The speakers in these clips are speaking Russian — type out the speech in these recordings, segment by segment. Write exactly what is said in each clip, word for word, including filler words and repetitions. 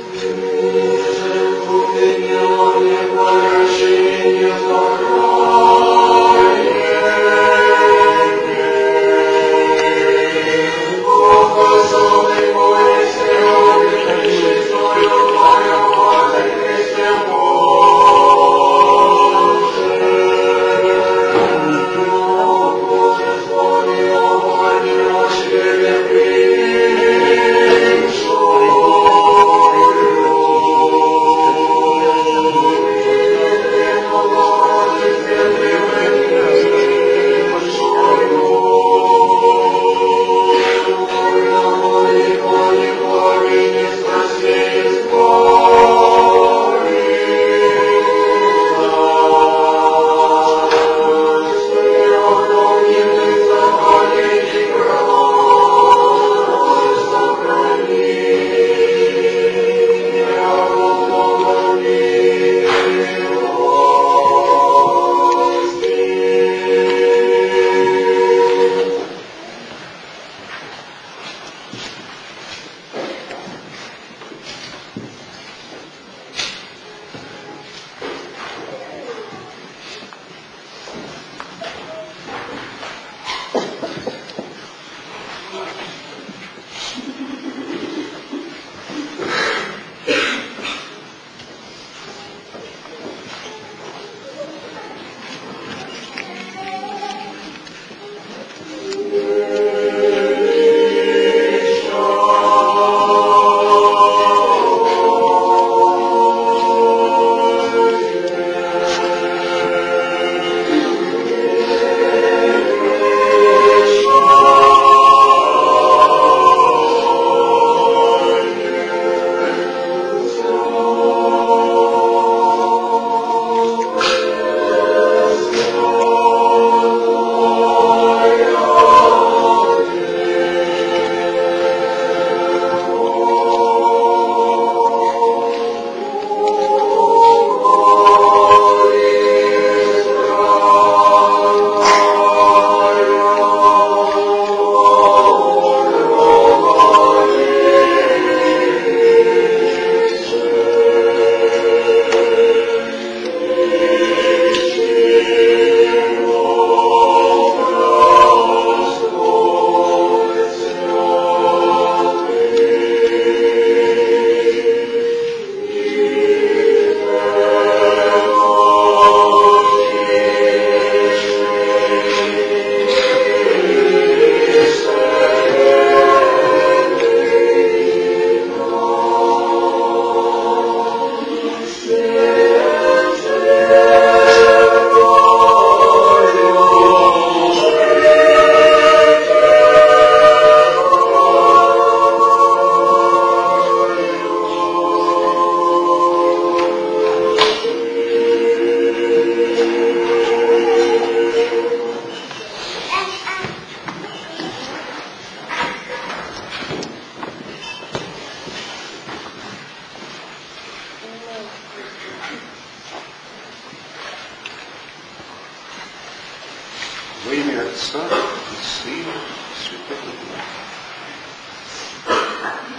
Во имя Отца и Сына и Святого Духа.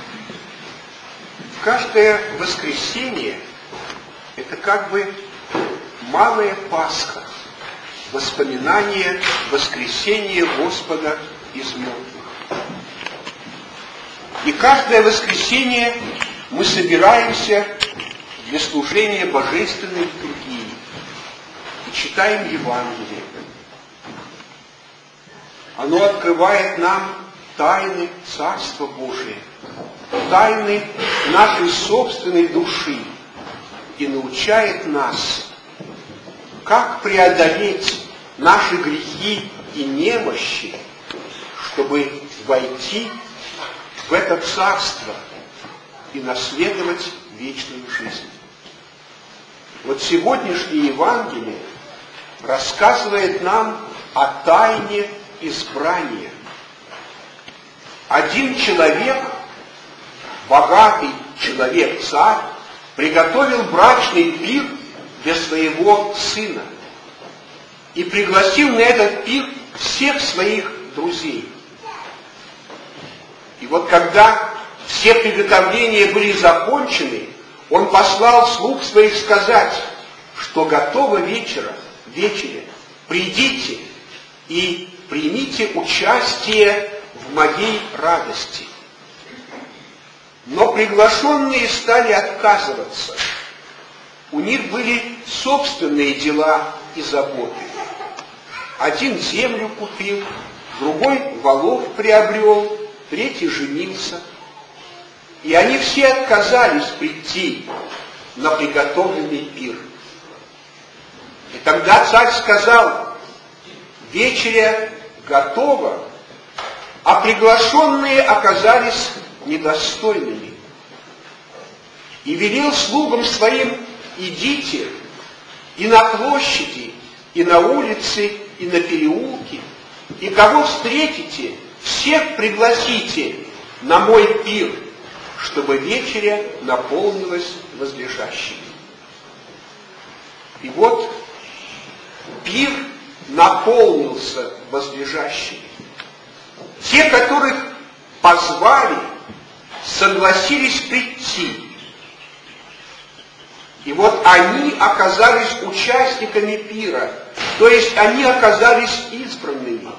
Каждое воскресенье – это как бы малая Пасха, воспоминание воскресения Господа из мертвых. И каждое воскресенье мы собираемся для служения божественной литургии и читаем Евангелие. Оно открывает нам тайны Царства Божия, тайны нашей собственной души и научает нас, как преодолеть наши грехи и немощи, чтобы войти в это Царство и наследовать вечную жизнь. Вот сегодняшнее Евангелие рассказывает нам о тайне избрания. Один человек, богатый человек-царь, приготовил брачный пир для своего сына и пригласил на этот пир всех своих друзей. И вот когда все приготовления были закончены, он послал слуг своих сказать, что готово вечера, вечере, придите и примите участие в моей радости. Но приглашенные стали отказываться. У них были собственные дела и заботы. Один землю купил, другой волов приобрел, третий женился. И они все отказались прийти на приготовленный пир. И тогда царь сказал: вечеря готова, а приглашенные оказались недостойными. И велел слугам своим: идите и на площади, и на улице, и на переулки, и кого встретите, всех пригласите на мой пир, чтобы вечеря наполнилась возлежащими. И вот пир наполнился возлежащими. Те, которых позвали, согласились прийти. И вот они оказались участниками пира, то есть они оказались избранными.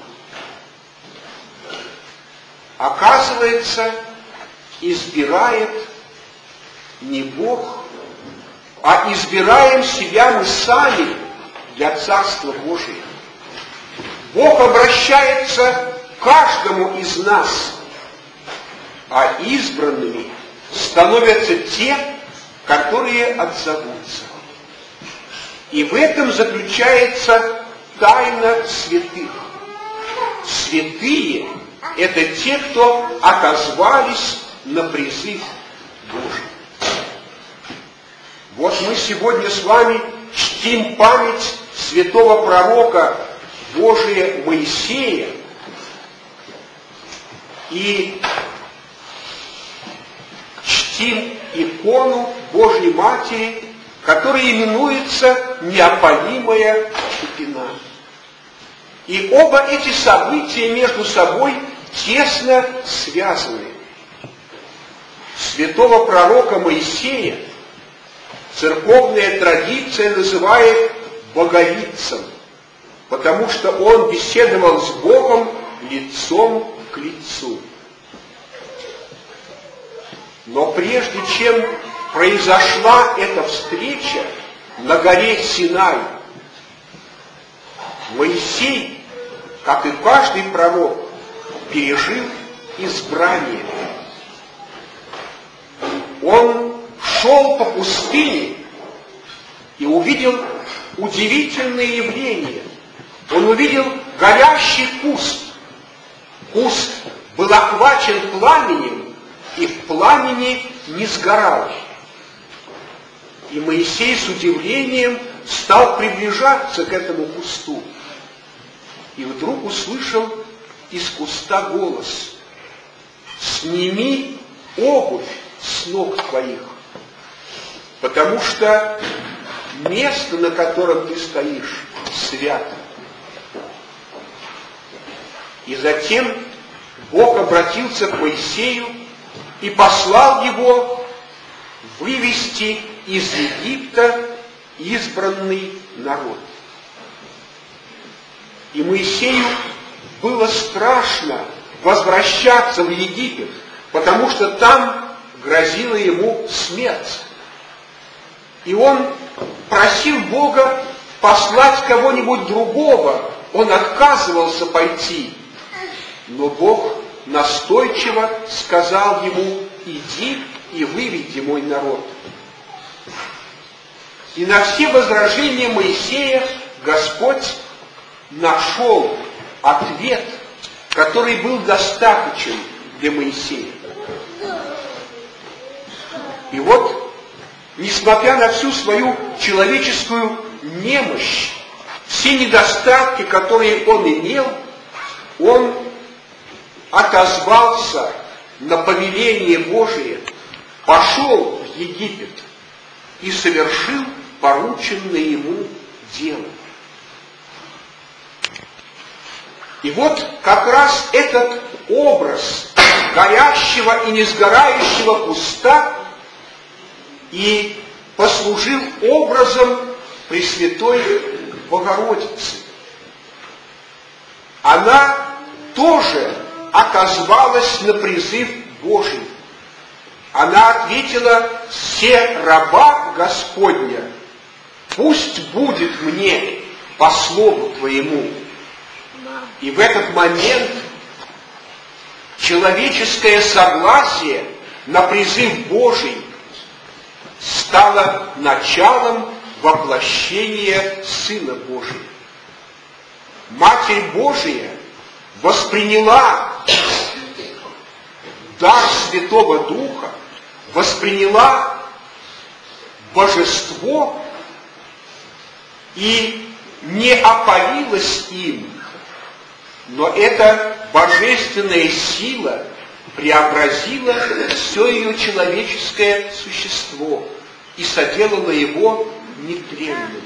Оказывается, избирает не Бог, а избираем себя мы сами для Царства Божия. Бог обращается к каждому из нас, а избранными становятся те, которые отзовутся. И в этом заключается тайна святых. Святые – это те, кто отозвались на призыв Божий. Вот мы сегодня с вами чтим память святого пророка Божия Моисея и чтим икону Божьей Матери, которая именуется неопалимая купина. И оба эти события между собой тесно связаны. Святого пророка Моисея церковная традиция называет боговидцем, потому что он беседовал с Богом лицом к лицу. Но прежде чем произошла эта встреча на горе Синай, Моисей, как и каждый пророк, пережил избрание. Он шел по пустыне и увидел удивительное явление. Он увидел горящий куст. Куст был охвачен пламенем, и в пламени не сгорал. И Моисей с удивлением стал приближаться к этому кусту. И вдруг услышал из куста голос: «Сними обувь с ног твоих, потому что место, на котором ты стоишь, свято». И затем Бог обратился к Моисею и послал его вывести из Египта избранный народ. И Моисею было страшно возвращаться в Египет, потому что там грозила ему смерть. И он просил Бога послать кого-нибудь другого. Он отказывался пойти. Но Бог настойчиво сказал ему: иди и выведи мой народ. И на все возражения Моисея Господь нашел ответ, который был достаточен для Моисея. И вот, несмотря на всю свою человеческую немощь, все недостатки, которые он имел, он отозвался на повеление Божие, пошел в Египет и совершил порученное ему дело. И вот как раз этот образ горящего и несгорающего куста и послужил образом Пресвятой Богородицы. Она тоже отозвалась на призыв Божий. Она ответила: «Се раба Господня, пусть будет мне по слову Твоему». И в этот момент человеческое согласие на призыв Божий стало началом воплощения Сына Божия. Матерь Божия восприняла дар Святого Духа, восприняла божество и не опалилась им, но эта божественная сила преобразила все ее человеческое существо и соделала его нетленным.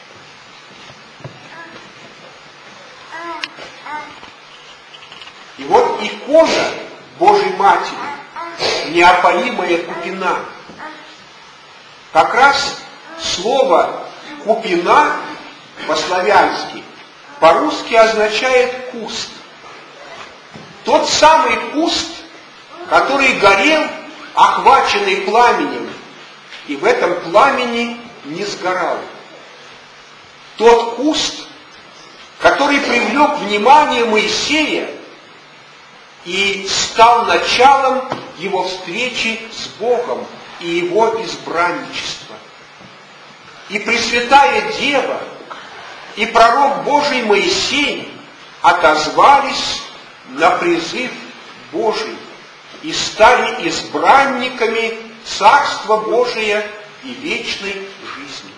И вот икона Божьей Матери, неопалимая купина, как раз слово купина по-славянски по-русски означает куст. Тот самый куст, который горел, охваченный пламенем, и в этом пламени не сгорал. Тот куст, который привлек внимание Моисея и стал началом его встречи с Богом и его избранничества. И Пресвятая Дева, и пророк Божий Моисей отозвались на призыв Божий и стали избранниками Царства Божия и вечной жизни.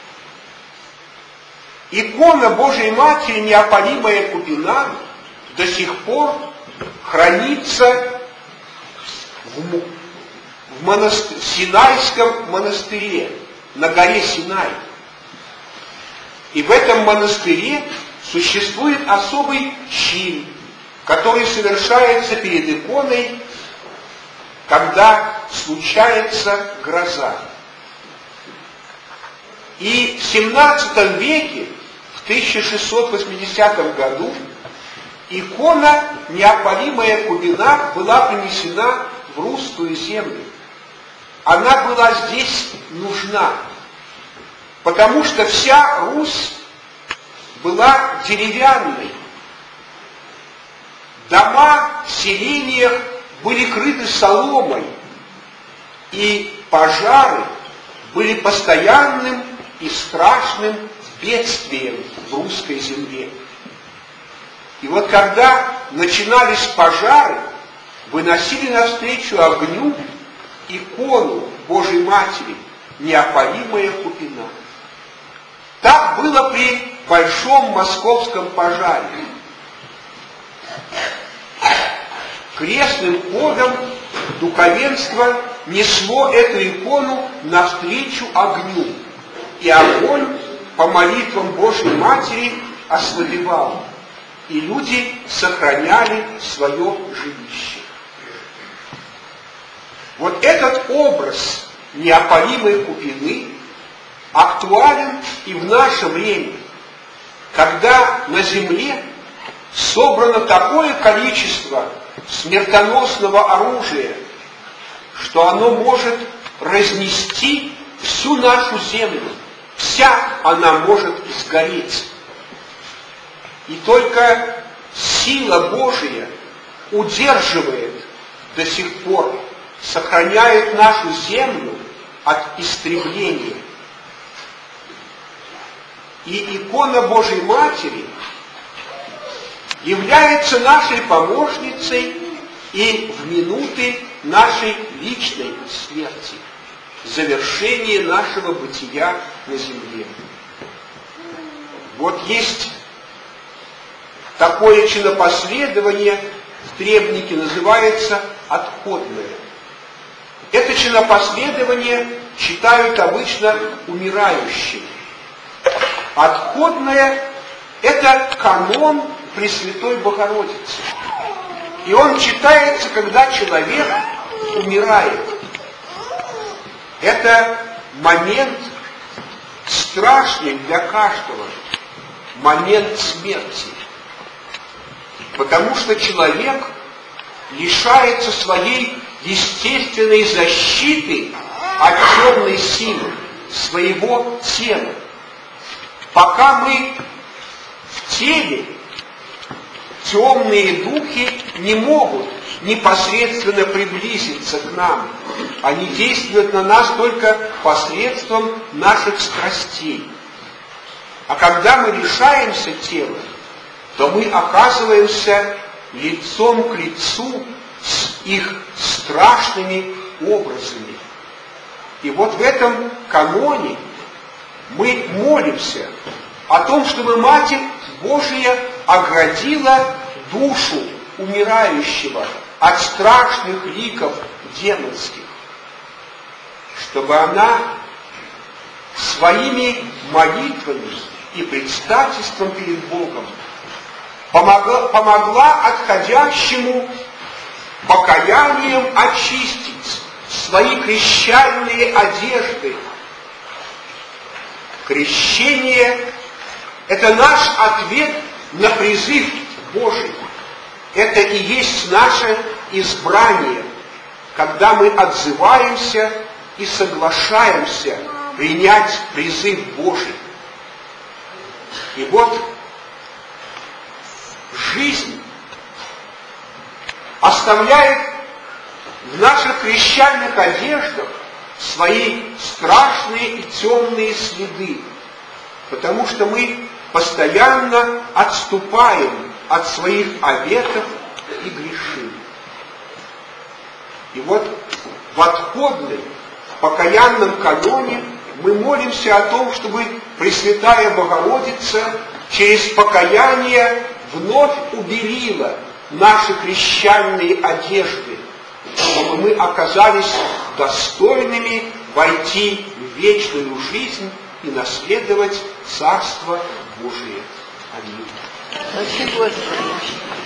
Икона Божьей Матери, неопалимая купина, до сих пор хранится в, в монастырь, Синайском монастыре, на горе Синай. И в этом монастыре существует особый чин, который совершается перед иконой, когда случается гроза. И в семнадцатом веке, в тысяча шестьсот восьмидесятом году, икона неопалимая купина была принесена в русскую землю. Она была здесь нужна, потому что вся Русь была деревянной. Дома в селениях были крыты соломой, и пожары были постоянным и страшным бедствием в русской земле. И вот когда начинались пожары, выносили навстречу огню икону Божьей Матери, неопалимая купина. Так было при большом московском пожаре. Крестным ходом духовенство несло эту икону навстречу огню, и огонь по молитвам Божьей Матери ослабевал, и люди сохраняли свое жилище. Вот этот образ неопалимой купины актуален и в наше время, когда на земле собрано такое количество смертоносного оружия, что оно может разнести всю нашу землю, вся она может сгореть. И только сила Божия удерживает до сих пор, сохраняет нашу землю от истребления. И икона Божьей Матери является нашей помощницей и в минуты нашей личной смерти, завершение нашего бытия на земле. Вот есть такое чинопоследование в требнике, называется отходное. Это чинопоследование читают обычно умирающие. Отходное – это канон Пресвятой Богородицы. И он читается, когда человек умирает. Это момент страшный для каждого, момент смерти. Потому что человек лишается своей естественной защиты от темной силы, своего тела. Пока мы в теле, темные духи не могут непосредственно приблизиться к нам. Они действуют на нас только посредством наших страстей. А когда мы лишаемся тела, то мы оказываемся лицом к лицу с их страшными образами. И вот в этом каноне мы молимся о том, чтобы Матерь Божия оградила душу умирающего от страшных ликов демонских, чтобы она своими молитвами и предстательством перед Богом помогла, помогла отходящему покаянием очистить свои крещальные одежды. Крещение – это наш ответ на призыв Божий. Это и есть наше избрание, когда мы отзываемся и соглашаемся принять призыв Божий. И вот жизнь оставляет в наших крещальных одеждах свои страшные и темные следы, потому что мы постоянно отступаем от своих обетов и грешим. И вот в отходном, покаянном каноне мы молимся о том, чтобы Пресвятая Богородица через покаяние вновь убелила наши крещальные одежды, чтобы мы оказались достойными войти в вечную жизнь и наследовать Царство Божие. Аминь.